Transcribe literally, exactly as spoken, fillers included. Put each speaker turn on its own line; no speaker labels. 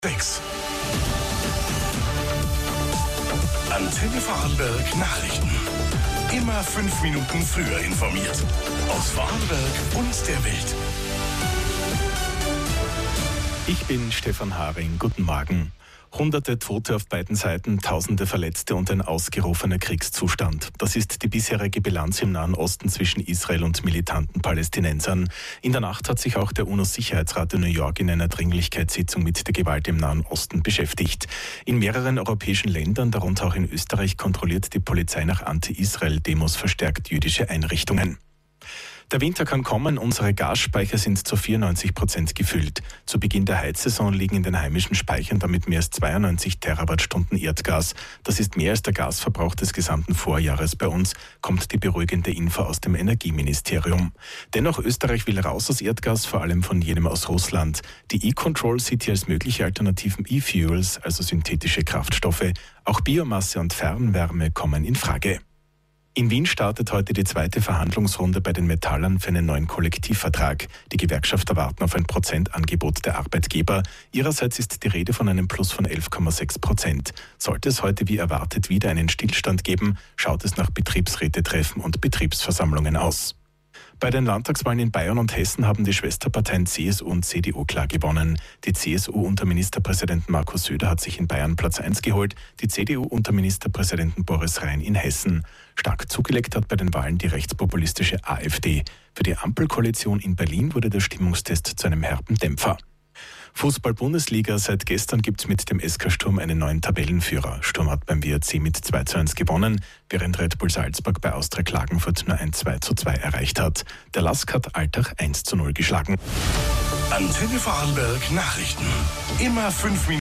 sechs. Antenne Vorarlberg Nachrichten. Immer fünf Minuten früher informiert. Aus Vorarlberg und der Welt.
Ich bin Stefan Haring. Guten Morgen. Hunderte Tote auf beiden Seiten, Tausende Verletzte und ein ausgerufener Kriegszustand. Das ist die bisherige Bilanz im Nahen Osten zwischen Israel und militanten Palästinensern. In der Nacht hat sich auch der U N O-Sicherheitsrat in New York in einer Dringlichkeitssitzung mit der Gewalt im Nahen Osten beschäftigt. In mehreren europäischen Ländern, darunter auch in Österreich, kontrolliert die Polizei nach Anti-Israel-Demos verstärkt jüdische Einrichtungen. Der Winter kann kommen, unsere Gasspeicher sind zu vierundneunzig Prozent gefüllt. Zu Beginn der Heizsaison liegen in den heimischen Speichern damit mehr als zweiundneunzig Terawattstunden Erdgas. Das ist mehr als der Gasverbrauch des gesamten Vorjahres bei uns, kommt die beruhigende Info aus dem Energieministerium. Dennoch, Österreich will raus aus Erdgas, vor allem von jenem aus Russland. Die E-Control sieht hier als mögliche Alternativen E-Fuels, also synthetische Kraftstoffe. Auch Biomasse und Fernwärme kommen in Frage. In Wien startet heute die zweite Verhandlungsrunde bei den Metallern für einen neuen Kollektivvertrag. Die Gewerkschafter warten auf ein Prozentangebot der Arbeitgeber. Ihrerseits ist die Rede von einem Plus von elf Komma sechs Prozent. Sollte es heute wie erwartet wieder einen Stillstand geben, schaut es nach Betriebsrätetreffen und Betriebsversammlungen aus. Bei den Landtagswahlen in Bayern und Hessen haben die Schwesterparteien C S U und C D U klar gewonnen. Die C S U unter Ministerpräsidenten Markus Söder hat sich in Bayern Platz eins geholt, die C D U unter Ministerpräsidenten Boris Rhein in Hessen. Stark zugelegt hat bei den Wahlen die rechtspopulistische AfD. Für die Ampelkoalition in Berlin wurde der Stimmungstest zu einem herben Dämpfer. Fußball-Bundesliga, seit gestern gibt es mit dem S K Sturm einen neuen Tabellenführer. Sturm hat beim W R C mit zwei zu eins gewonnen, während Red Bull Salzburg bei Austria Klagenfurt nur ein zwei zu zwei erreicht hat. Der LASK hat Altach eins zu null geschlagen.
Antenne Vorarlberg Nachrichten. Immer fünf Minuten.